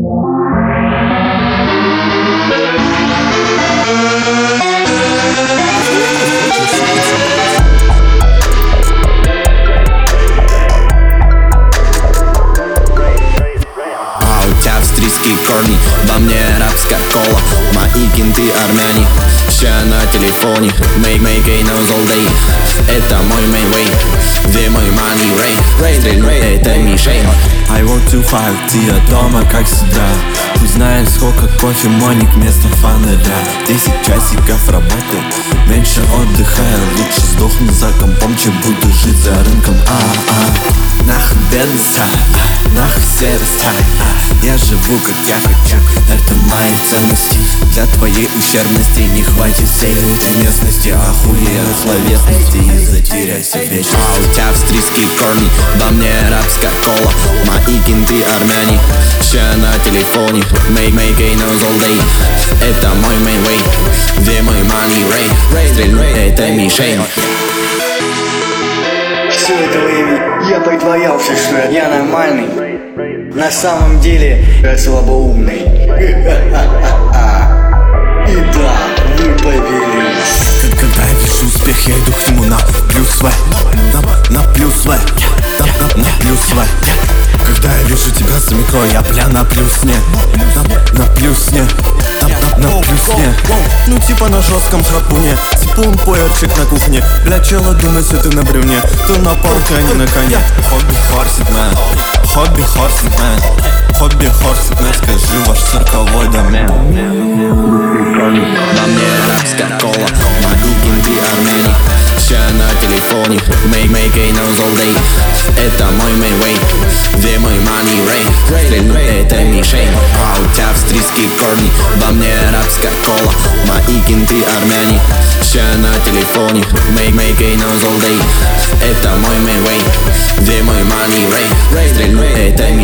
Австрийские корни, во мне арабская кола. Мои кенты армяне, все на телефоне. Make gains all day, это мой main way. Где мой money rate, стрельной это мишень. I want to fight, ты дома как всегда. Пусть знает сколько кофе, моник вместо фонаря. 10 часиков работы, меньше отдыхая. Лучше сдохну за компом, чем буду жить за рынком. Нах бедность, нах серость. Я живу как я хочу, это мои ценности. Для твоей ущербности не хватит всей этой местности. Охуеть от словесности и затеряйся вечно. У тебя австрийские корни, во мне арабская кола. Мои кенты армяне, все на телефоне. Make gains all day, это мой main way. Где мой money rate, стрельной это мишень. Все это время я притворялся, что я нормальный. На самом деле я слабоумный. И да, вы повелись. Когда я вижу успех, я иду к нему на плюс В. На плюс В, на плюс В. Когда я вижу тебя за микро, я бля на плюс не. На плюс не, на плюс не. Ну типа на жестком храпуне, типа он поярчик на кухне. Бля, чела думает, что ты на бревне, то на палке, а не на коне. Хобби хорсит, мэн, хобби хорсит, мэн. Хобби хорсит, мэн, скажи ваш цирковой домен. Во мне арабская кола, мои кенты армяне, все на телефоне. Make gains all day, это мой main way. Где мой money rate, стрельной это мишень. У тебя австрийские корни, во мне арабская кола. Мои кенты армяне, все на телефоне. Make gains all day, это мой main way. Где мой money rate, стрельной это